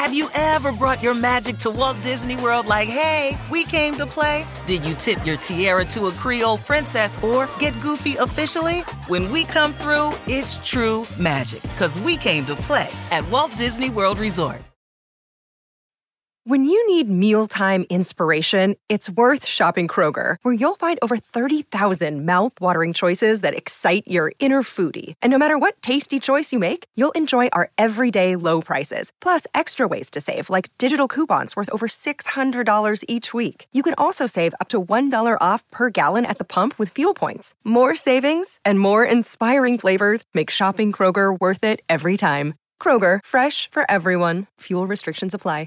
Have you ever brought your magic to Walt Disney World like, hey, we came to play? Did you tip your tiara to a Creole princess or get goofy officially? When we come through, it's true magic, because we came to play at Walt Disney World Resort. When you need mealtime inspiration, it's worth shopping Kroger, where you'll find over 30,000 mouth-watering choices that excite your inner foodie. And no matter what tasty choice you make, you'll enjoy our everyday low prices, plus extra ways to save, like digital coupons worth over $600 each week. You can also save up to $1 off per gallon at the pump with fuel points. More savings and more inspiring flavors make shopping Kroger worth it every time. Kroger, fresh for everyone. Fuel restrictions apply.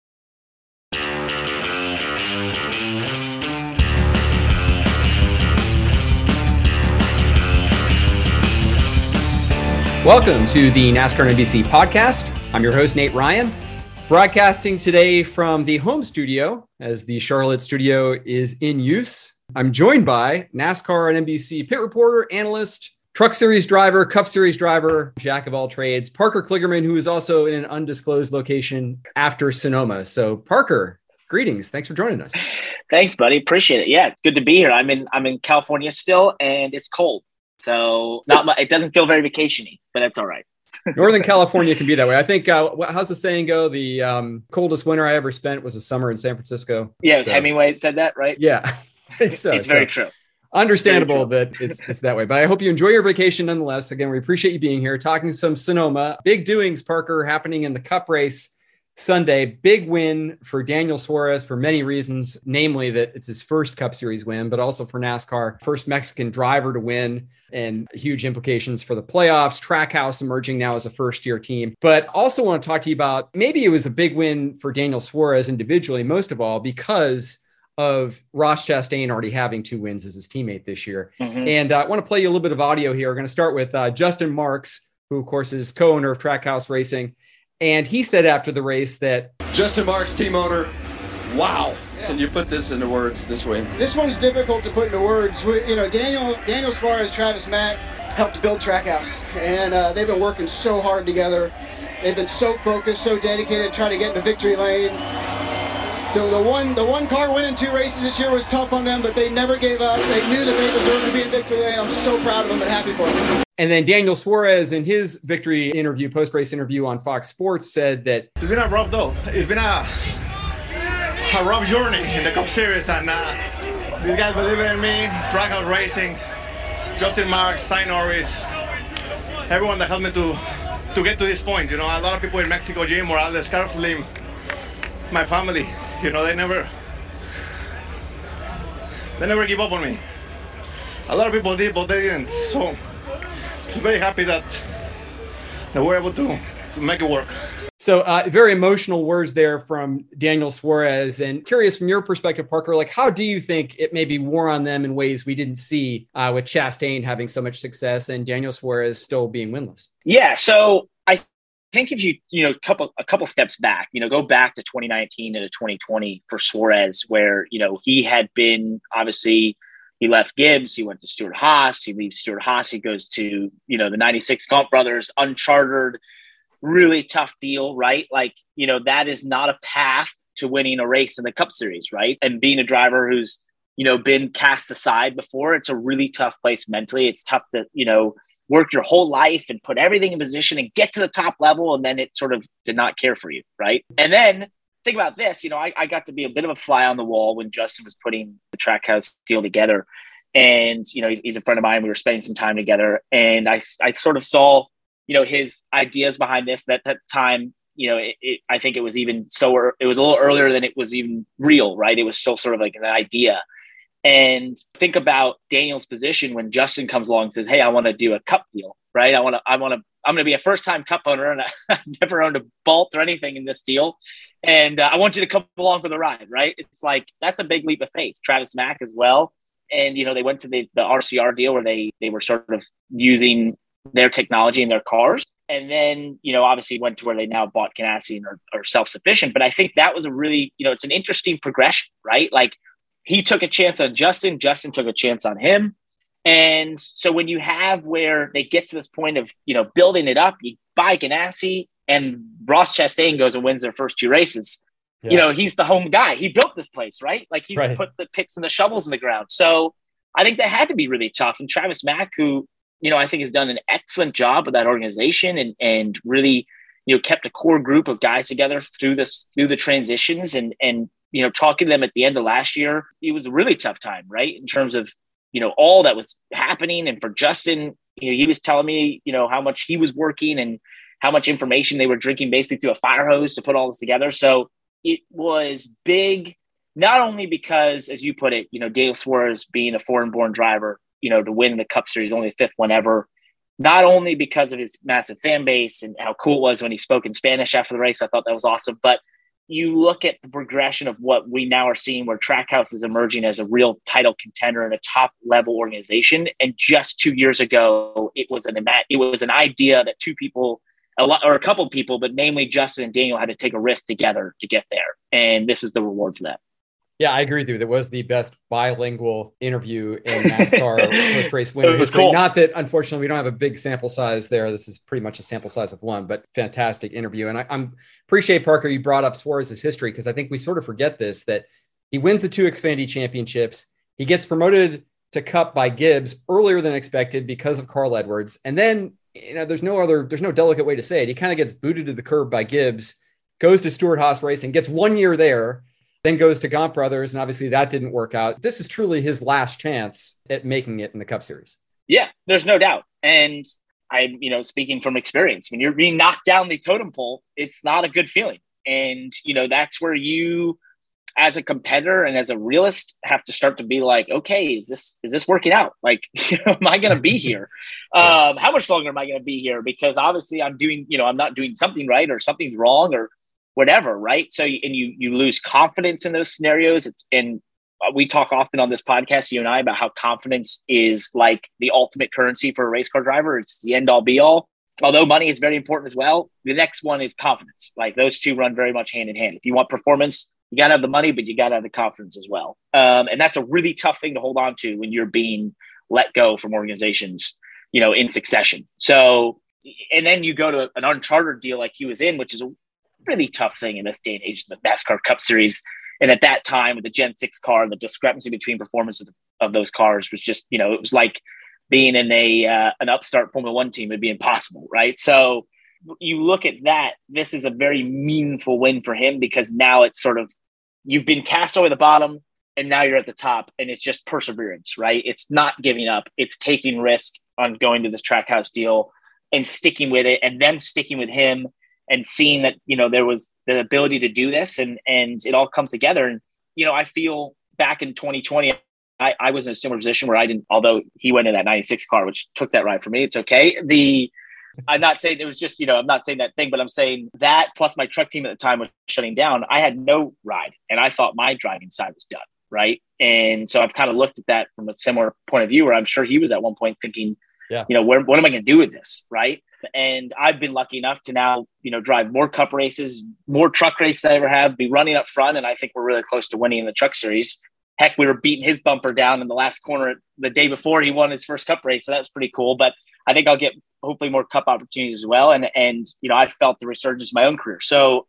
Welcome to the NASCAR and NBC podcast. I'm your host, Nate Ryan, broadcasting today from the home studio as the Charlotte studio is in use. I'm joined by NASCAR and NBC pit reporter, analyst, Truck Series driver, Cup Series driver, jack of all trades, Parker Kligerman, who is also in an undisclosed location after Sonoma. So Parker, greetings. Thanks for joining us. Thanks, buddy. Appreciate it. Yeah, it's good to be here. I'm in California still, and it's cold. So not much, it doesn't feel very vacation-y, but that's all right. Northern California can be that way. I think, how's the saying go? The coldest winter I ever spent was a summer in San Francisco. Yeah, so. Hemingway said that, right? Yeah. It's very true. Understandable that it's that way. But I hope you enjoy your vacation nonetheless. Again, we appreciate you being here, talking some Sonoma. Big doings, Parker, happening in the Cup race Sunday. Big win for Daniel Suarez for many reasons, namely that it's his first Cup Series win, but also for NASCAR, first Mexican driver to win, and huge implications for the playoffs. Trackhouse emerging now as a first-year team. But also want to talk to you about, maybe it was a big win for Daniel Suarez individually, most of all, because of Ross Chastain already having 2 wins as his teammate this year. Mm-hmm. And I want to play you a little bit of audio here. We're going to start with Justin Marks, who, of course, is co-owner of Trackhouse Racing. And he said after the race that Justin Marks, team owner, wow. Yeah. Can you put this into words, this win? This one's difficult to put into words. Daniel Suarez, Travis Mack helped build Trackhouse, and they've been working so hard together. They've been so focused, so dedicated, trying to get into victory lane. The one car winning 2 races this year was tough on them, but they never gave up. They knew that they deserved to be in victory lane. I'm so proud of them and happy for them. And then Daniel Suarez, in his victory interview, post-race interview on Fox Sports, said that it's been a rough though. It's been a rough journey in the Cup Series, and these guys believe in me. Trackhouse Racing, Justin Marks, Ty Norris, everyone that helped me to get to this point. You know, a lot of people in Mexico, Jim Morales, Carlos Slim, my family. You know, they never give up on me. A lot of people did, but they didn't. So I'm very happy that we're able to make it work. So very emotional words there from Daniel Suarez. And curious from your perspective, Parker, like how do you think it maybe wore on them in ways we didn't see with Chastain having so much success and Daniel Suarez still being winless? Yeah, so I think if you a couple steps back, go back to 2019 and to 2020 for Suarez, where he had been, obviously he left Gibbs, he went to Stewart Haas, he leaves Stewart Haas, he goes to the 96 Gaunt brothers, unchartered, really tough deal, right? Like that is not a path to winning a race in the Cup Series, right? And being a driver who's been cast aside before, it's a really tough place mentally. It's tough to work your whole life and put everything in position and get to the top level. And then it sort of did not care for you. Right. And then think about this, I got to be a bit of a fly on the wall when Justin was putting the Trackhouse deal together. And, he's a friend of mine. We were spending some time together, and I sort of saw, his ideas behind this. At that time, I think it was even it was a little earlier than it was even real, right? It was still sort of like an idea. And think about Daniel's position when Justin comes along and says, "Hey, I want to do a Cup deal, right? I'm going to be a first-time Cup owner, and I've never owned a Bolt or anything in this deal, and I want you to come along for the ride," right? It's like that's a big leap of faith. Travis Mack as well, and they went to the RCR deal where they were sort of using their technology in their cars, and then obviously went to where they now bought Ganassi and are self-sufficient. But I think that was a really it's an interesting progression, right? Like, he took a chance on Justin. Justin took a chance on him. And so when you have where they get to this point of, building it up, you buy Ganassi and Ross Chastain goes and wins their first 2 races, he's the home guy. He built this place, right? Like he's put the picks and the shovels in the ground. So I think that had to be really tough. And Travis Mack, who, I think has done an excellent job with that organization and really, kept a core group of guys together through the transitions and talking to them at the end of last year, it was a really tough time, right? In terms of, all that was happening. And for Justin, he was telling me, how much he was working and how much information they were drinking basically through a fire hose to put all this together. So it was big, not only because, as you put it, Daniel Suarez being a foreign-born driver, to win the Cup Series, only the 5th one ever, not only because of his massive fan base and how cool it was when he spoke in Spanish after the race. I thought that was awesome. But you look at the progression of what we now are seeing where Trackhouse is emerging as a real title contender and a top level organization. And just 2 years ago, it was an idea that a couple of people, but namely Justin and Daniel, had to take a risk together to get there. And this is the reward for that. Yeah, I agree with you. That was the best bilingual interview in NASCAR post-race winning history. Cool. Not that, unfortunately, we don't have a big sample size there. This is pretty much a sample size of 1, but fantastic interview. And I appreciate, Parker, you brought up Suarez's history, because I think we sort of forget this, that he wins the 2 Xfinity championships. He gets promoted to Cup by Gibbs earlier than expected because of Carl Edwards. And then, there's no delicate way to say it. He kind of gets booted to the curb by Gibbs, goes to Stewart-Haas Racing, gets 1 year there, then goes to Gaunt Brothers, and obviously that didn't work out. This is truly his last chance at making it in the Cup Series. Yeah, there's no doubt. And I'm, speaking from experience, when you're being knocked down the totem pole, it's not a good feeling. And, that's where you, as a competitor and as a realist, have to start to be like, okay, is this working out? Like, am I going to be here? How much longer am I going to be here? Because obviously I'm not doing something right or something's wrong or whatever, right? So, and you lose confidence in those scenarios. And we talk often on this podcast, you and I, about how confidence is like the ultimate currency for a race car driver. It's the end all be all. Although money is very important as well, the next one is confidence. Like those two run very much hand in hand. If you want performance, you got to have the money, but you got to have the confidence as well. And that's a really tough thing to hold on to when you're being let go from organizations, in succession. So, and then you go to an uncharted deal like he was in, which is a really tough thing in this day and age, the NASCAR Cup Series. And at that time with the Gen 6 car, the discrepancy between performance of those cars was just, it was like being in an upstart Formula One team would be impossible. Right. So you look at that, this is a very meaningful win for him, because now it's sort of, you've been cast over the bottom and now you're at the top, and it's just perseverance, right? It's not giving up. It's taking risk on going to this Trackhouse deal and sticking with it, and then sticking with him and seeing that, there was the ability to do this, and it all comes together. And, I feel back in 2020, I was in a similar position where I didn't, although he went in that 96 car, which took that ride for me. It's okay. I'm not saying it was just, I'm not saying that thing, but I'm saying that plus my truck team at the time was shutting down. I had no ride, and I thought my driving side was done. Right. And so I've kind of looked at that from a similar point of view, where I'm sure he was at one point thinking, what am I going to do with this? Right. And I've been lucky enough to now, drive more Cup races, more truck races than I ever have, be running up front. And I think we're really close to winning in the Truck Series. Heck, we were beating his bumper down in the last corner the day before he won his first Cup race. So that's pretty cool. But I think I'll get hopefully more Cup opportunities as well. And I felt the resurgence of my own career. So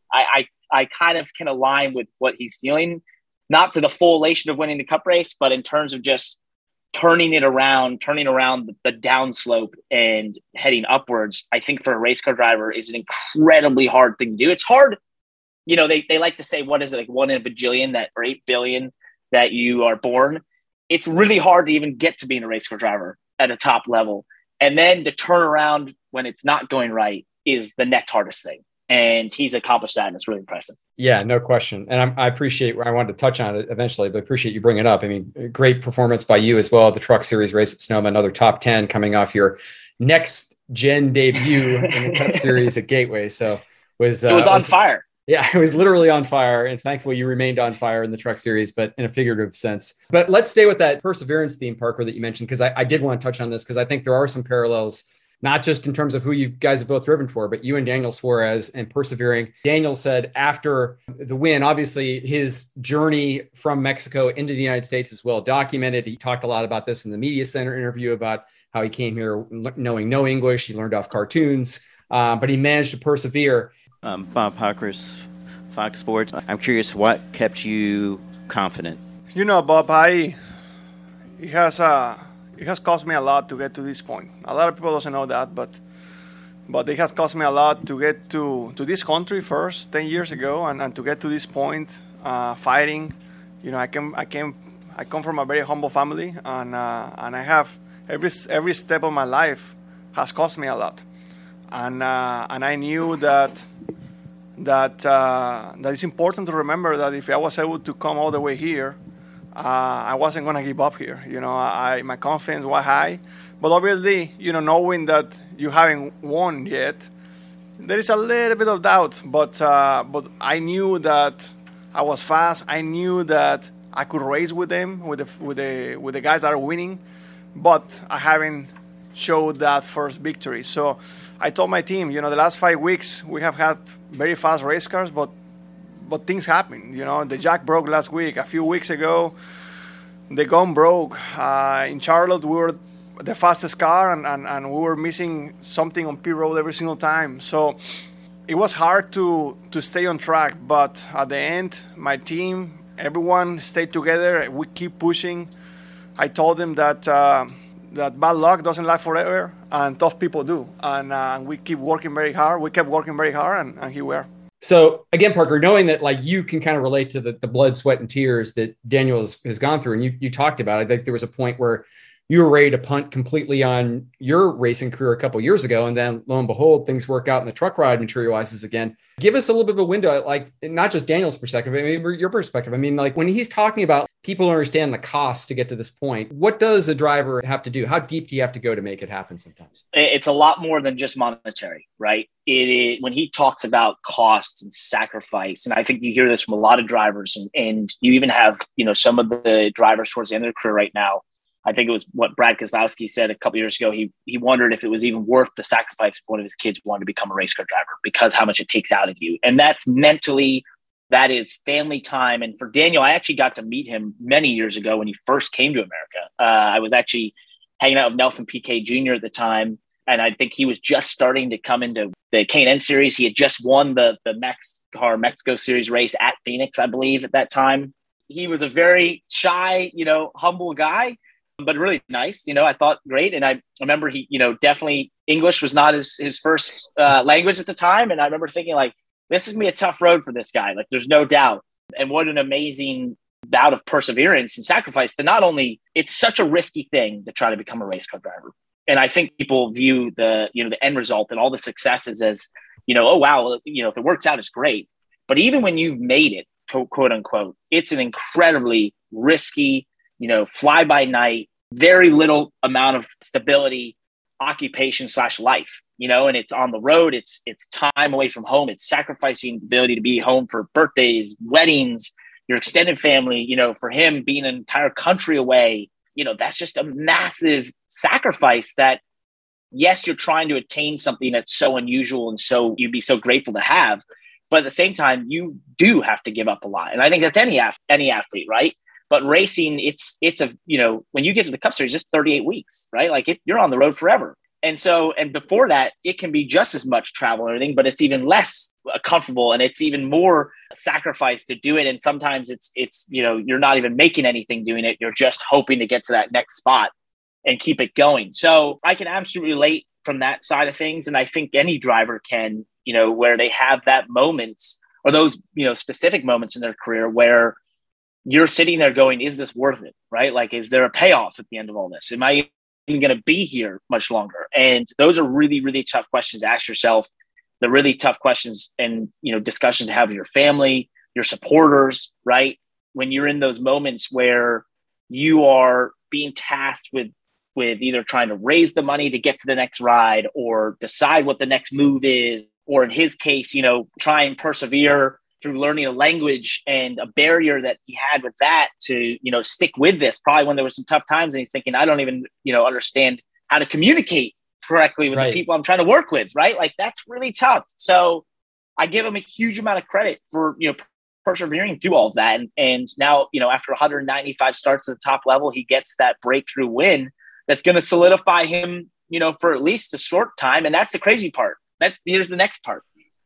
I kind of can align with what he's feeling, not to the full elation of winning the Cup race, but in terms of just turning around the downslope and heading upwards. I think for a race car driver is an incredibly hard thing to do. It's hard. They like to say, what is it, like 1 in a bajillion or 8 billion that you are born. It's really hard to even get to being a race car driver at a top level. And then to turn around when it's not going right is the next hardest thing. And he's accomplished that, and it's really impressive. Yeah, no question. And I appreciate, I wanted to touch on it eventually, but appreciate you bringing it up. I mean, great performance by you as well. The Truck Series race at Sonoma, another top 10 coming off your next gen debut in the Cup Series at Gateway. So it was on fire. Yeah, it was literally on fire. And thankfully you remained on fire in the Truck Series, but in a figurative sense. But let's stay with that perseverance theme, Parker, that you mentioned, because I did want to touch on this, because I think there are some parallels, not just in terms of who you guys have both driven for, but you and Daniel Suarez and persevering. Daniel said after the win, obviously his journey from Mexico into the United States is well documented. He talked a lot about this in the media center interview about how he came here knowing no English. He learned off cartoons, but he managed to persevere. Bob Parker's Fox Sports. I'm curious, what kept you confident? Bob, it has cost me a lot to get to this point. A lot of people doesn't know that, but it has cost me a lot to get to this country first 10 years ago, and to get to this point, fighting. I come from a very humble family, and I have every step of my life has cost me a lot, and I knew that it's important to remember that if I was able to come all the way here, I wasn't going to give up here. My confidence was high, but obviously, knowing that you haven't won yet, there is a little bit of doubt. But I knew that I was fast. I knew that I could race with them, with the guys that are winning, but I haven't showed that first victory. So I told my team, the last 5 weeks we have had very fast race cars, but things happen. The jack broke last week. A few weeks ago, the gun broke. In Charlotte, we were the fastest car, and we were missing something on pit road every single time. So it was hard to stay on track. But at the end, my team, everyone stayed together. We keep pushing. I told them that bad luck doesn't last forever, and tough people do. And we keep working very hard. We kept working very hard, and here we are. So again, Parker, knowing that you can kind of relate to the blood, sweat, and tears that Daniel has gone through, and you talked about, I think there was a point where you were ready to punt completely on your racing career a couple of years ago. And then lo and behold, things work out and the truck ride materializes again. Give us a little bit of a window, not just Daniel's perspective, but maybe your perspective. When he's talking about people understand the cost to get to this point, what does a driver have to do? How deep do you have to go to make it happen sometimes? It's a lot more than just monetary, right? When he talks about costs and sacrifice, and I think you hear this from a lot of drivers, and you even have, some of the drivers towards the end of their career right now. I think it was what Brad Keselowski said a couple years ago. He wondered if it was even worth the sacrifice if one of his kids wanted to become a race car driver, because how much it takes out of you. And that's mentally, that is family time. And for Daniel, I actually got to meet him many years ago when he first came to America. I was actually hanging out with Nelson Piquet Jr. at the time. And I think he was just starting to come into the K&N series. He had just won the NASCAR Mexico Series race at Phoenix, I believe, at that time. He was a very shy, humble guy, but really nice. I thought great. And I remember he, definitely English was not his first language at the time. And I remember thinking, this is going to be a tough road for this guy. There's no doubt. And what an amazing bout of perseverance and sacrifice to not only, it's such a risky thing to try to become a race car driver. And I think people view the end result and all the successes as, oh, wow, if it works out, it's great. But even when you've made it, quote unquote, it's an incredibly risky, fly by night, very little amount of stability, occupation / life, and it's on the road. It's time away from home. It's sacrificing the ability to be home for birthdays, weddings, your extended family, for him being an entire country away, that's just a massive sacrifice that, yes, you're trying to attain something that's so unusual and so you'd be so grateful to have. But at the same time, you do have to give up a lot. And I think that's any athlete, right? But racing, it's when you get to the Cup Series, it's 38 weeks, right? You're on the road forever. And so, and before that, it can be just as much travel and everything, but it's even less comfortable and it's even more sacrifice to do it. And sometimes it's you're not even making anything doing it. You're just hoping to get to that next spot and keep it going. So I can absolutely relate from that side of things. And I think any driver can, where they have that moments or those, specific moments in their career where you're sitting there going, is this worth it? Right? Is there a payoff at the end of all this? Am I even going to be here much longer? And those are really, really tough questions to ask yourself. The really tough questions and, discussions to have with your family, your supporters, right? When you're in those moments where you are being tasked with either trying to raise the money to get to the next ride or decide what the next move is, or in his case, try and persevere through learning a language and a barrier that he had with that to, stick with this, probably when there were some tough times and he's thinking, I don't even, understand how to communicate correctly with the people I'm trying to work with, right? That's really tough. So I give him a huge amount of credit for, persevering through all of that. And now, after 195 starts at the top level, he gets that breakthrough win that's going to solidify him, for at least a short time. And that's the crazy part. Here's the next part.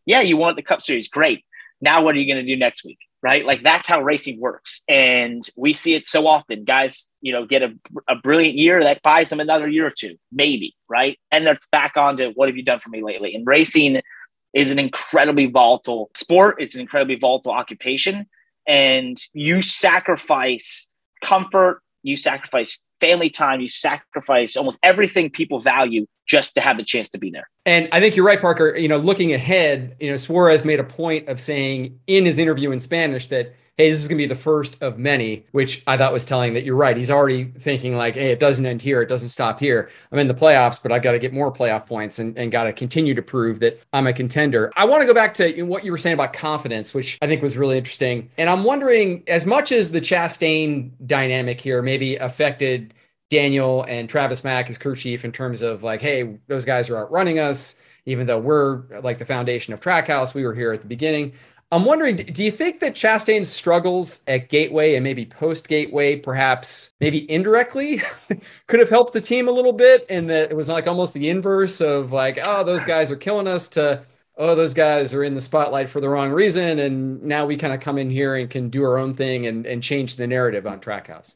Yeah, you won the Cup Series. Great. Now what are you going to do next week? Right? Like that's how racing works. And we see it so often. Guys, get a brilliant year that buys them another year or two, maybe, right? And that's back on to what have you done for me lately? And racing is an incredibly volatile sport. It's an incredibly volatile occupation. And you sacrifice comfort, you sacrifice family time, you sacrifice almost everything people value just to have the chance to be there. And I think you're right, Parker. Looking ahead, Suarez made a point of saying in his interview in Spanish that, hey, this is going to be the first of many, which I thought was telling that you're right. He's already thinking like, hey, it doesn't end here. It doesn't stop here. I'm in the playoffs, but I've got to get more playoff points and got to continue to prove that I'm a contender. I want to go back to what you were saying about confidence, which I think was really interesting. And I'm wondering, as much as the Chastain dynamic here maybe affected Daniel and Travis Mack as crew chief in terms of like, hey, those guys are outrunning us, even though we're like the foundation of Trackhouse. We were here at the beginning. I'm wondering, do you think that Chastain's struggles at Gateway and maybe post-Gateway, perhaps maybe indirectly, could have helped the team a little bit, and that it was like almost the inverse of like, oh, those guys are killing us, to, oh, those guys are in the spotlight for the wrong reason, and now we kind of come in here and can do our own thing and change the narrative on Trackhouse?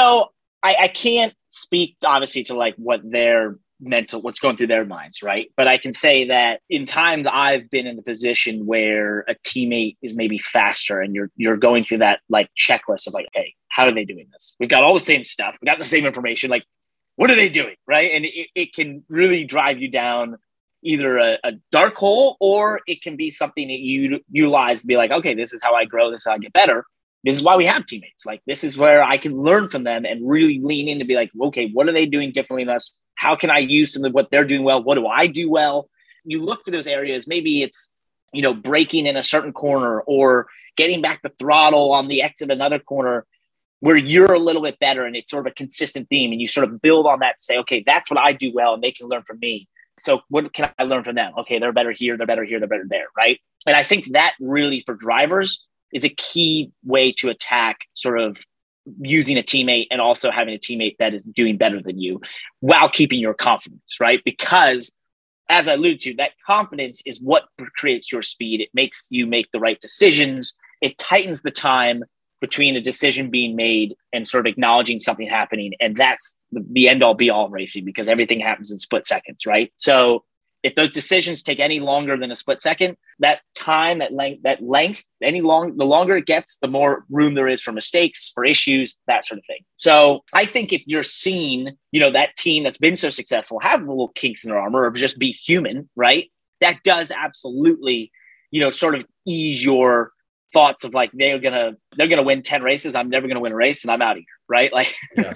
I can't speak obviously to like what their what's going through their minds, right? But I can say that in times I've been in the position where a teammate is maybe faster and you're going through that like checklist of like, hey, how are they doing this? We've got all the same stuff. We got the same information. Like, what are they doing? Right. And it can really drive you down either a dark hole, or it can be something that you utilize to be like, okay, this is how I grow. This is how I get better. This is why we have teammates. Like, this is where I can learn from them and really lean in to be like, okay, what are they doing differently than us? How can I use some of what they're doing well? What do I do well? You look for those areas. Maybe it's, braking in a certain corner or getting back the throttle on the exit another corner where you're a little bit better, and it's sort of a consistent theme, and you sort of build on that to say, okay, that's what I do well, and they can learn from me. So what can I learn from them? Okay, they're better here, they're better here, they're better there, right? And I think that really for drivers is a key way to attack sort of using a teammate and also having a teammate that is doing better than you while keeping your confidence, right? Because as I alluded to, that confidence is what creates your speed. It makes you make the right decisions. It tightens the time between a decision being made and sort of acknowledging something happening. And that's the end all be all of racing, because everything happens in split seconds, right? So if those decisions take any longer than a split second, that time, the longer it gets, the more room there is for mistakes, for issues, that sort of thing. So I think if you're seeing, that team that's been so successful have little kinks in their armor or just be human, right? That does absolutely, sort of ease your thoughts of like, they're gonna win 10 races. I'm never gonna win a race, and I'm out of here, right? Like,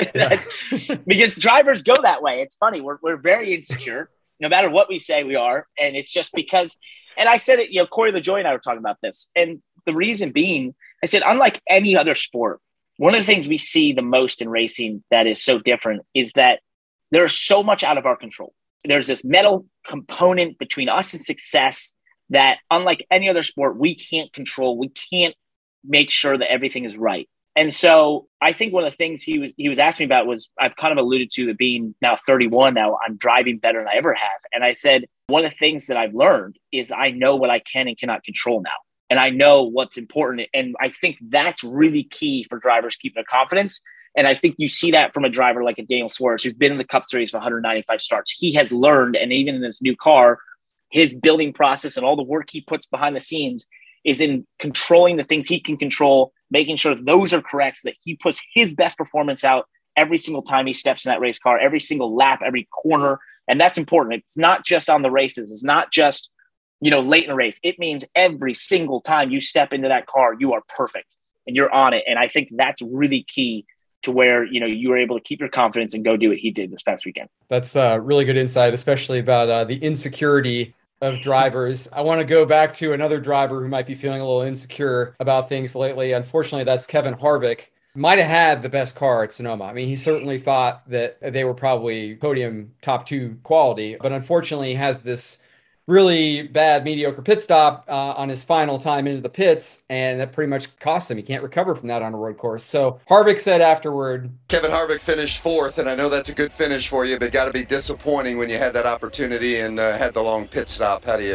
because drivers go that way. It's funny. We're very insecure. No matter what we say we are. And it's just because, and I said it, Corey LaJoie and I were talking about this. And the reason being, I said, unlike any other sport, one of the things we see the most in racing that is so different is that there's so much out of our control. There's this mental component between us and success that unlike any other sport, we can't control. We can't make sure that everything is right. And so I think one of the things he was asking me about was, I've kind of alluded to it being now 31 now, I'm driving better than I ever have. And I said, one of the things that I've learned is I know what I can and cannot control now. And I know what's important. And I think that's really key for drivers keeping their confidence. And I think you see that from a driver like a Daniel Suarez, who's been in the Cup Series for 195 starts. He has learned, and even in this new car, his building process and all the work he puts behind the scenes is in controlling the things he can control, making sure that those are correct so that he puts his best performance out every single time he steps in that race car, every single lap, every corner. And that's important. It's not just on the races. It's not just, late in a race. It means every single time you step into that car, you are perfect and you're on it. And I think that's really key to where, you were able to keep your confidence and go do what he did this past weekend. That's really good insight, especially about the insecurity of drivers. I want to go back to another driver who might be feeling a little insecure about things lately. Unfortunately, that's Kevin Harvick. Might have had the best car at Sonoma. I mean, he certainly thought that they were probably podium top 2 quality, but unfortunately he has this really bad, mediocre pit stop on his final time into the pits, and that pretty much costs him. He can't recover from that on a road course. So Harvick said afterward, Kevin Harvick finished 4th, and I know that's a good finish for you, but got to be disappointing when you had that opportunity and had the long pit stop. How do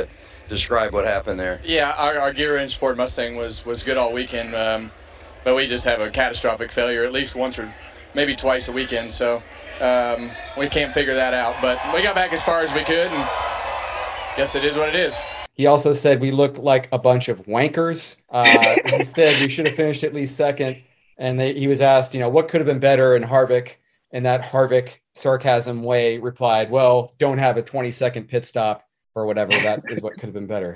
describe what happened there. Yeah, our gear wrench Ford Mustang was good all weekend, but we just have a catastrophic failure at least once or maybe twice a weekend, so we can't figure that out. But we got back as far as we could, and guess it is what it is. He also said we look like a bunch of wankers. He said we should have finished at least second. And he was asked, what could have been better? And Harvick, in that Harvick sarcasm way, replied, well, don't have a 20-second pit stop or whatever. That is what could have been better.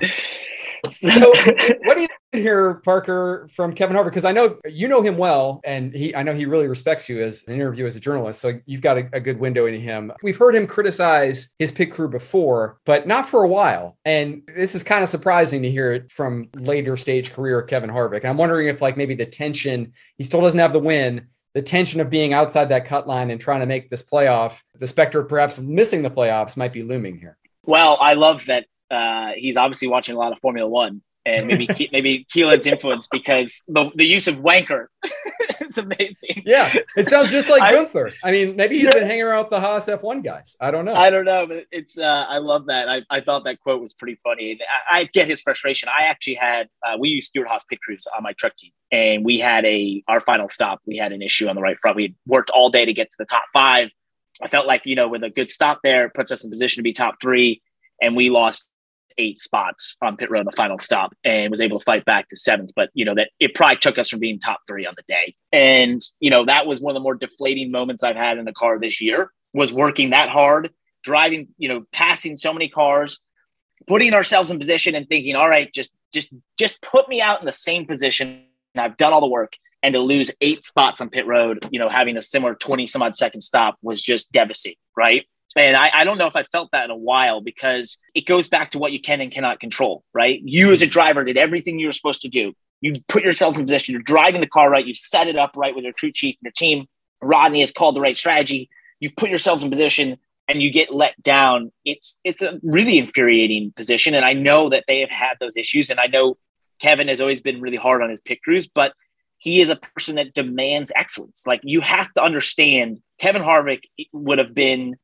So what do you hear, Parker, from Kevin Harvick? Because I know you know him well, and I know he really respects you as an interview as a journalist. So you've got a good window into him. We've heard him criticize his pit crew before, but not for a while. And this is kind of surprising to hear it from later stage career Kevin Harvick. And I'm wondering if maybe the tension, he still doesn't have the win, the tension of being outside that cut line and trying to make this playoff, the specter of perhaps missing the playoffs might be looming here. Well, I love that. He's obviously watching a lot of Formula One, and maybe Keelan's influence, because the use of wanker is amazing. Yeah, it sounds just like Gunther. I mean, maybe he's been hanging around with the Haas F1 guys. I don't know, but it's I love that. I thought that quote was pretty funny. I get his frustration. I actually had we used Stewart Haas pit crews on my truck team, and we had our final stop. We had an issue on the right front. We had worked all day to get to the top 5. I felt like with a good stop there, puts us in position to be top 3, and we lost 8 spots on pit road in the final stop and was able to fight back to 7th. But, that it probably took us from being top 3 on the day. And, that was one of the more deflating moments I've had in the car this year, was working that hard, driving, passing so many cars, putting ourselves in position and thinking, all right, just put me out in the same position. I've done all the work. And to lose 8 spots on pit road, having a similar 20 some odd second stop was just devastating. Right. And I don't know if I felt that in a while, because it goes back to what you can and cannot control, right? You as a driver did everything you were supposed to do. You put yourselves in position. You're driving the car right. You've set it up right with your crew chief and your team. Rodney has called the right strategy. You've put yourselves in position and you get let down. It's a really infuriating position. And I know that they have had those issues. And I know Kevin has always been really hard on his pit crews, but he is a person that demands excellence. Like, you have to understand, Kevin Harvick would have been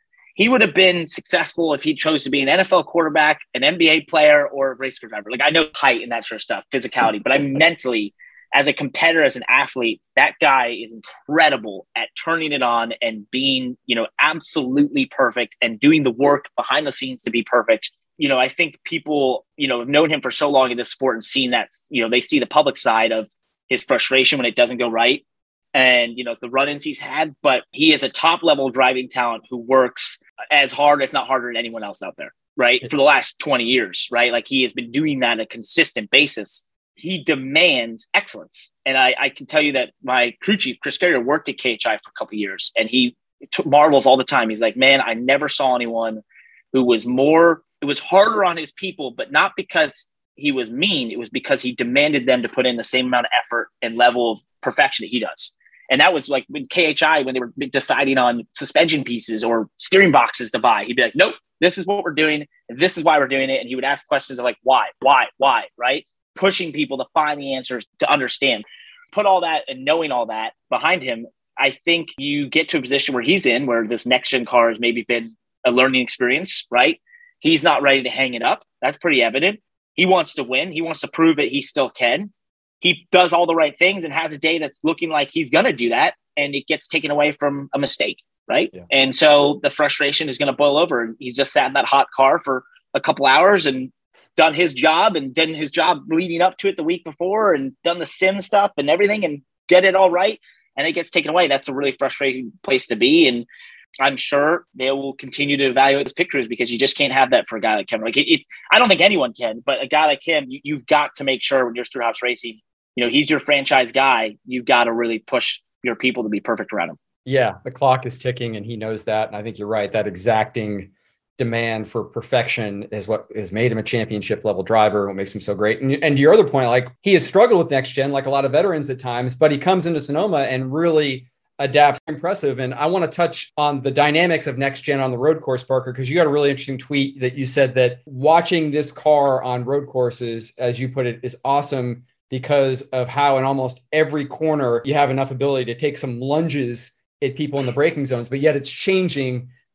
successful if he chose to be an NFL quarterback, an NBA player, or a race car driver. Like, I know height and that sort of stuff, physicality, but I'm mentally, as a competitor, as an athlete, that guy is incredible at turning it on and being, absolutely perfect and doing the work behind the scenes to be perfect. I think people, have known him for so long in this sport and seen that, they see the public side of his frustration when it doesn't go right. And, the run-ins he's had, but he is a top level driving talent who works as hard, if not harder, than anyone else out there, right? For the last 20 years, right? Like, he has been doing that on a consistent basis. He demands excellence. And I can tell you that my crew chief, Chris Carrier, worked at KHI for a couple of years, and he marvels all the time. He's like, man, I never saw anyone who was it was harder on his people, but not because he was mean. It was because he demanded them to put in the same amount of effort and level of perfection that he does. And that was like when KHI, when they were deciding on suspension pieces or steering boxes to buy, he'd be like, nope, this is what we're doing. And this is why we're doing it. And he would ask questions of like, why, right? Pushing people to find the answers, to understand. Put all that and knowing all that behind him, I think you get to a position where he's in, where this next gen car has maybe been a learning experience, right? He's not ready to hang it up. That's pretty evident. He wants to win. He wants to prove that he still can. He does all the right things and has a day that's looking like he's going to do that, and it gets taken away from a mistake, right? Yeah. And so the frustration is going to boil over. And he's just sat in that hot car for a couple hours and done his job leading up to it the week before, and done the sim stuff and everything and get it all right. And it gets taken away. That's a really frustrating place to be. And I'm sure they will continue to evaluate his pit crews, because you just can't have that for a guy like him. Like, I don't think anyone can, but a guy like him, you've got to make sure when you're Stewart-Haas Racing, he's your franchise guy. You've got to really push your people to be perfect around him. Yeah, the clock is ticking, and he knows that. And I think you're right. That exacting demand for perfection is what has made him a championship level driver, what makes him so great. And to your other point, like, he has struggled with next gen, like a lot of veterans at times, but he comes into Sonoma and really adapts. Impressive. And I want to touch on the dynamics of next gen on the road course, Parker, because you got a really interesting tweet that you said that watching this car on road courses, as you put it, is awesome because of how in almost every corner you have enough ability to take some lunges at people in the braking zones, but yet it's changing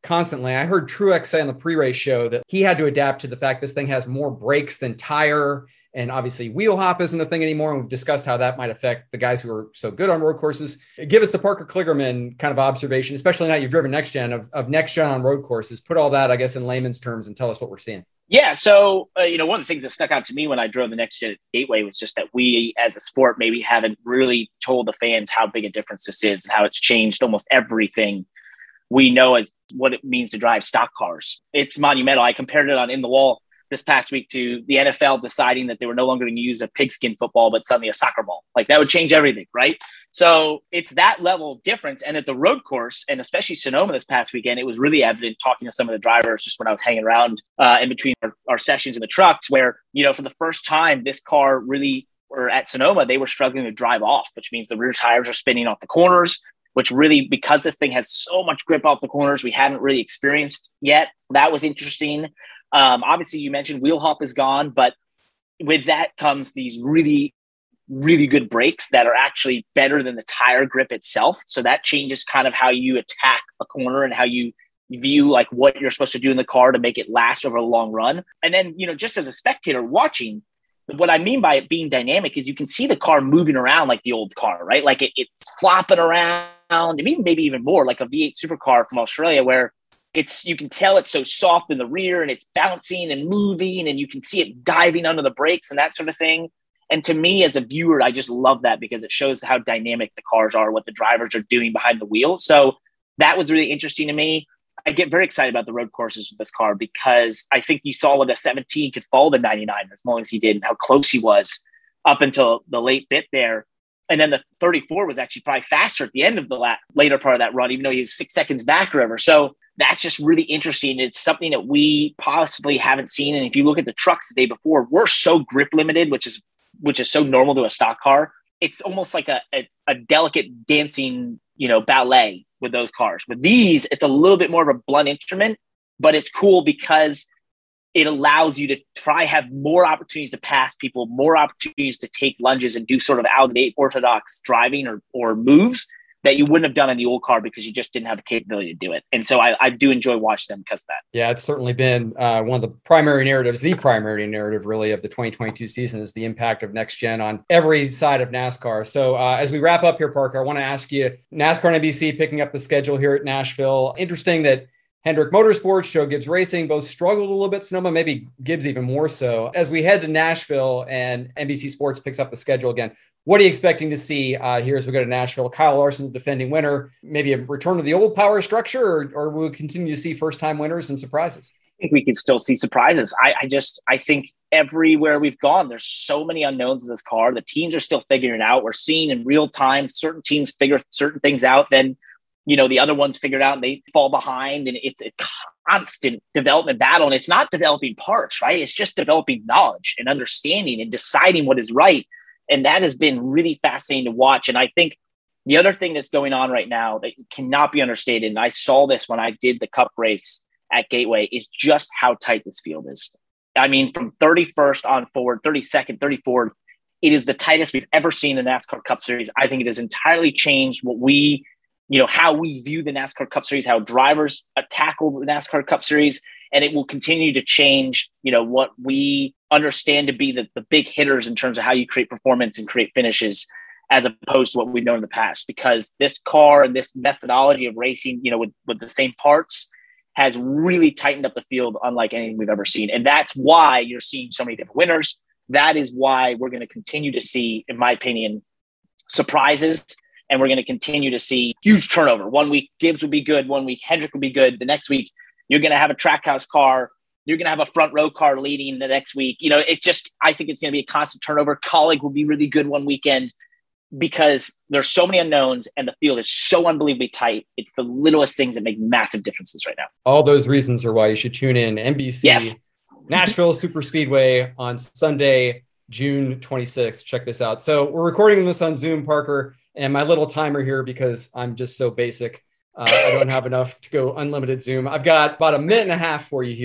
constantly. I heard Truex say on the pre-race show that he had to adapt to the fact this thing has more brakes than tire. And obviously wheel hop isn't a thing anymore. And we've discussed how that might affect the guys who are so good on road courses. Give us the Parker Kligerman kind of observation, especially now you've driven next gen of next gen on road courses. Put all that, I guess, in layman's terms and tell us what we're seeing. Yeah. So, one of the things that stuck out to me when I drove the next gen at Gateway was just that we as a sport maybe haven't really told the fans how big a difference this is and how it's changed almost everything we know as what it means to drive stock cars. It's monumental. I compared it on In the Wall this past week to the NFL deciding that they were no longer going to use a pigskin football, but suddenly a soccer ball. Like that would change everything, right? So it's that level of difference. And at the road course, and especially Sonoma this past weekend, it was really evident talking to some of the drivers just when I was hanging around in between our sessions in the trucks where, for the first time, this car really, or at Sonoma, they were struggling to drive off, which means the rear tires are spinning off the corners, which really, because this thing has so much grip off the corners, we hadn't really experienced yet. That was interesting. Obviously, you mentioned wheel hop is gone, but with that comes these really, really good brakes that are actually better than the tire grip itself. So that changes kind of how you attack a corner and how you view like what you're supposed to do in the car to make it last over a long run. And then, just as a spectator watching, what I mean by it being dynamic is you can see the car moving around like the old car, right? Like it's flopping around, and maybe even more like a V8 supercar from Australia where you can tell it's so soft in the rear and it's bouncing and moving and you can see it diving under the brakes and that sort of thing. And to me as a viewer, I just love that because it shows how dynamic the cars are, what the drivers are doing behind the wheel. So that was really interesting to me. I get very excited about the road courses with this car because I think you saw what a 17 could follow the 99 as long as he did and how close he was up until the late bit there. And then the 34 was actually probably faster at the end of the later part of that run, even though he was 6 seconds back or whatever. So that's just really interesting. It's something that we possibly haven't seen. And if you look at the trucks the day before, we're so grip limited, which is so normal to a stock car. It's almost like a delicate dancing, ballet with those cars. With these, it's a little bit more of a blunt instrument, but it's cool because it allows you to try have more opportunities to pass people, more opportunities to take lunges and do sort of out of the orthodox driving or moves that you wouldn't have done in the old car because you just didn't have the capability to do it. And so I do enjoy watching them because of that. Yeah, it's certainly been one of the primary narratives, the primary narrative really of the 2022 season is the impact of next gen on every side of NASCAR. So as we wrap up here, Parker, I want to ask you, NASCAR and NBC picking up the schedule here at Nashville. Interesting that Hendrick Motorsports, Joe Gibbs Racing, both struggled a little bit. Sonoma, maybe Gibbs even more so. As we head to Nashville and NBC Sports picks up the schedule again, what are you expecting to see here as we go to Nashville? Kyle Larson, the defending winner, maybe a return to the old power structure, or will we continue to see first-time winners and surprises? I think we can still see surprises. I think everywhere we've gone, there's so many unknowns in this car. The teams are still figuring it out. We're seeing in real time certain teams figure certain things out. Then, the other ones figure it out and they fall behind. And it's a constant development battle. And it's not developing parts, right? It's just developing knowledge and understanding and deciding what is right. And that has been really fascinating to watch. And I think the other thing that's going on right now that cannot be understated, and I saw this when I did the Cup race at Gateway, is just how tight this field is. I mean, from 31st on forward, 32nd, 34th, it is the tightest we've ever seen in the NASCAR Cup Series. I think it has entirely changed what we, how we view the NASCAR Cup Series, how drivers tackle the NASCAR Cup Series. And it will continue to change, what we understand to be the big hitters in terms of how you create performance and create finishes, as opposed to what we've known in the past. Because this car and this methodology of racing, with the same parts, has really tightened up the field unlike anything we've ever seen. And that's why you're seeing so many different winners. That is why we're going to continue to see, in my opinion, surprises. And we're going to continue to see huge turnover. 1 week, Gibbs would be good. 1 week, Hendrick would be good. The next week, you're going to have a Trackhouse car. You're going to have a front row car leading the next week. It's just, I think it's going to be a constant turnover. Colleague will be really good one weekend because there's so many unknowns and the field is so unbelievably tight. It's the littlest things that make massive differences right now. All those reasons are why you should tune in NBC yes. Nashville Super Speedway on Sunday, June 26th. Check this out. So we're recording this on Zoom, Parker, and my little timer here, because I'm just so basic. I don't have enough to go unlimited Zoom. I've got about a minute and a half for you here.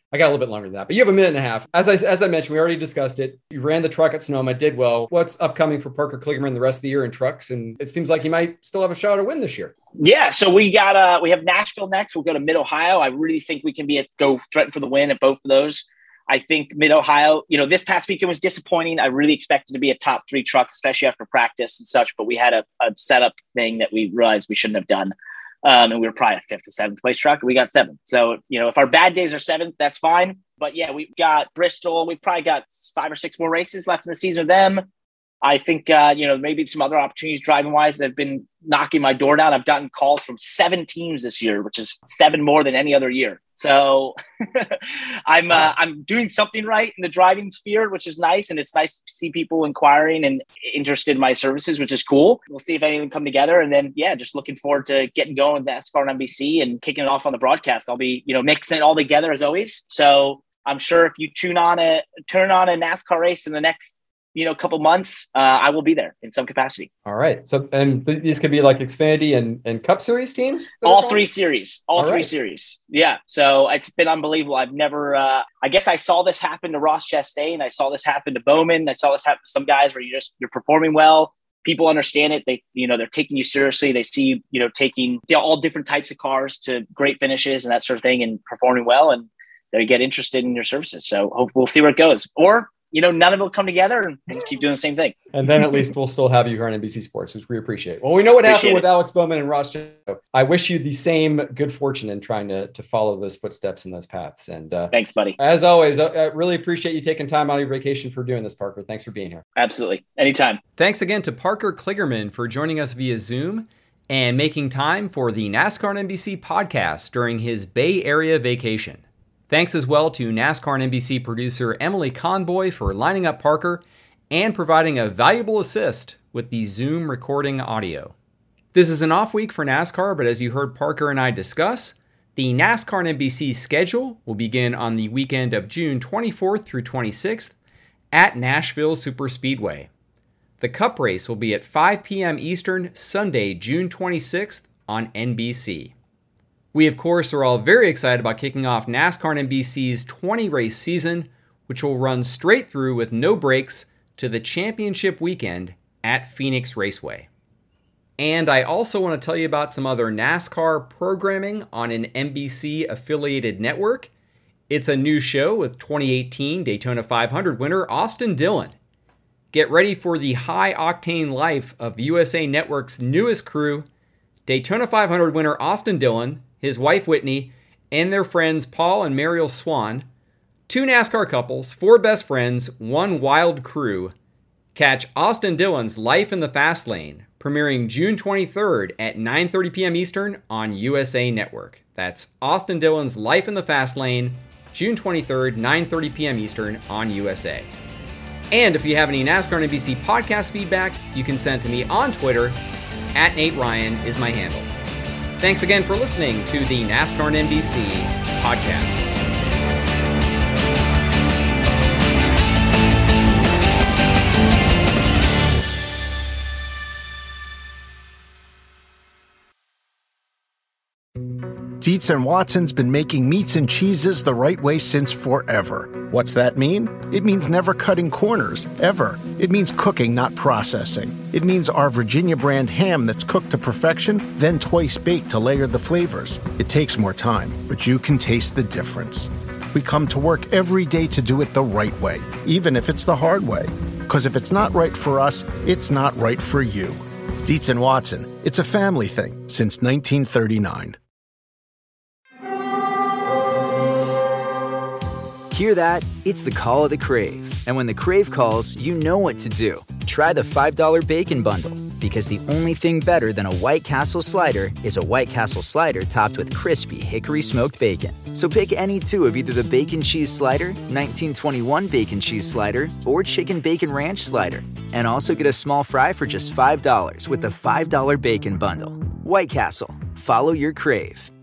I got a little bit longer than that, but you have a minute and a half. As I mentioned, we already discussed it. You ran the truck at Sonoma, did well. What's upcoming for Parker Kligerman the rest of the year in trucks? And it seems like he might still have a shot to win this year. Yeah. So we have Nashville next. We'll go to Mid-Ohio. I really think we can go threaten for the win at both of those. I think Mid-Ohio, this past weekend was disappointing. I really expected to be a top 3 truck, especially after practice and such, but we had a setup thing that we realized we shouldn't have done. And we were probably a 5th to 7th place truck. And we got 7th. So, if our bad days are 7th, that's fine. But yeah, we've got Bristol. We've probably got 5 or 6 more races left in the season with them. I think, maybe some other opportunities driving wise that have been knocking my door down. I've gotten calls from 7 teams this year, which is 7 more than any other year. So I'm doing something right in the driving sphere, which is nice. And it's nice to see people inquiring and interested in my services, which is cool. We'll see if anything come together. And then, just looking forward to getting going with NASCAR and NBC and kicking it off on the broadcast. I'll be, mixing it all together as always. So I'm sure if you turn on a NASCAR race in the next, couple months, I will be there in some capacity. All right. So, and these could be like Xfinity and Cup Series teams? All 3 series. All 3 series. Yeah. So it's been unbelievable. I've never, I guess I saw this happen to Ross Chastain. I saw this happen to Bowman. I saw this happen to some guys where you're performing well. People understand it. They, they're taking you seriously. They see you, taking all different types of cars to great finishes and that sort of thing and performing well. And they get interested in your services. So we'll see where it goes. Or, none of it will come together and we'll just keep doing the same thing. And then at least we'll still have you here on NBC Sports, which we appreciate. Well, we know what happened with Alex Bowman and Ross Chastain. I wish you the same good fortune in trying to follow those footsteps and those paths. And thanks, buddy. As always, I really appreciate you taking time out of your vacation for doing this, Parker. Thanks for being here. Absolutely. Anytime. Thanks again to Parker Kligerman for joining us via Zoom and making time for the NASCAR and NBC podcast during his Bay Area vacation. Thanks as well to NASCAR and NBC producer Emily Conboy for lining up Parker and providing a valuable assist with the Zoom recording audio. This is an off week for NASCAR, but as you heard Parker and I discuss, the NASCAR and NBC schedule will begin on the weekend of June 24th through 26th at Nashville Superspeedway. The Cup race will be at 5 p.m. Eastern, Sunday, June 26th on NBC. We, of course, are all very excited about kicking off NASCAR and NBC's 20-race season, which will run straight through with no breaks to the championship weekend at Phoenix Raceway. And I also want to tell you about some other NASCAR programming on an NBC-affiliated network. It's a new show with 2018 Daytona 500 winner Austin Dillon. Get ready for the high-octane life of USA Network's newest crew, Daytona 500 winner Austin Dillon, his wife Whitney, and their friends Paul and Mariel Swan, 2 NASCAR couples, 4 best friends, 1 wild crew. Catch Austin Dillon's Life in the Fast Lane, premiering June 23rd at 9:30 p.m. Eastern on USA Network. That's Austin Dillon's Life in the Fast Lane, June 23rd, 9:30 p.m. Eastern on USA. And if you have any NASCAR and NBC podcast feedback, you can send to me on Twitter, @NateRyan is my handle. Thanks again for listening to the NASCAR and NBC podcast. Dietz & Watson's been making meats and cheeses the right way since forever. What's that mean? It means never cutting corners, ever. It means cooking, not processing. It means our Virginia brand ham that's cooked to perfection, then twice baked to layer the flavors. It takes more time, but you can taste the difference. We come to work every day to do it the right way, even if it's the hard way. Because if it's not right for us, it's not right for you. Dietz & Watson, it's a family thing since 1939. Hear that? It's the call of the Crave. And when the Crave calls, you know what to do. Try the $5 Bacon Bundle, because the only thing better than a White Castle slider is a White Castle slider topped with crispy hickory smoked bacon. So pick any 2 of either the Bacon Cheese Slider, 1921 Bacon Cheese Slider, or Chicken Bacon Ranch Slider. And also get a small fry for just $5 with the $5 Bacon Bundle. White Castle. Follow your Crave.